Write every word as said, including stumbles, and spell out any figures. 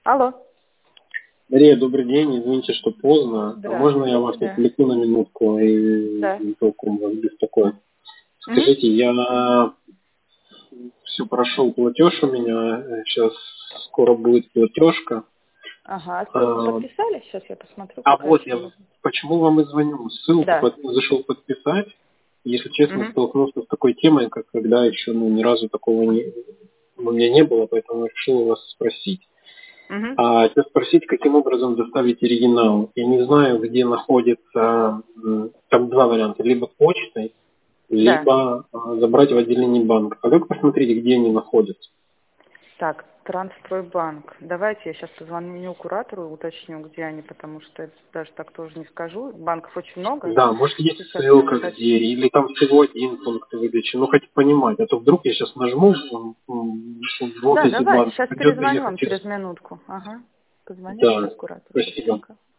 Алло. Мария, добрый день. Извините, что поздно. А можно я вас Да. отвлеку на минутку и Да. не толком вас беспокою? Мгм. Скажите, я все прошел платеж у меня. Сейчас скоро будет платежка. Ага, ссылку А, подписали? Сейчас я посмотрю, а какая вот сумма. я почему вам и звоню. Ссылку Да. под- зашел подписать. Если честно, Мгм. столкнулся с такой темой, как когда еще ну, ни разу такого не, у меня не было, поэтому решил у вас спросить. Мгм. А хотел спросить, каким образом доставить оригинал. Я не знаю, где находится, м, там два варианта, либо почтой, Да. либо а, забрать в отделении банка. А как посмотреть, где они находятся? Так, Транстройбанк. Давайте я сейчас позвоню куратору и уточню, где они, потому что это даже так тоже не скажу. Банков очень много. Да, может есть Сейчас я ссылка где, уточню. или там всего один пункт выдачи. Ну, хоть понимать, а то вдруг я сейчас нажму м, м, в Да, офисе давайте, банка, сейчас придется перезвоню ехать вам через... через минутку. Ага. Позвоню Да, сейчас куратору спасибо. быстренько.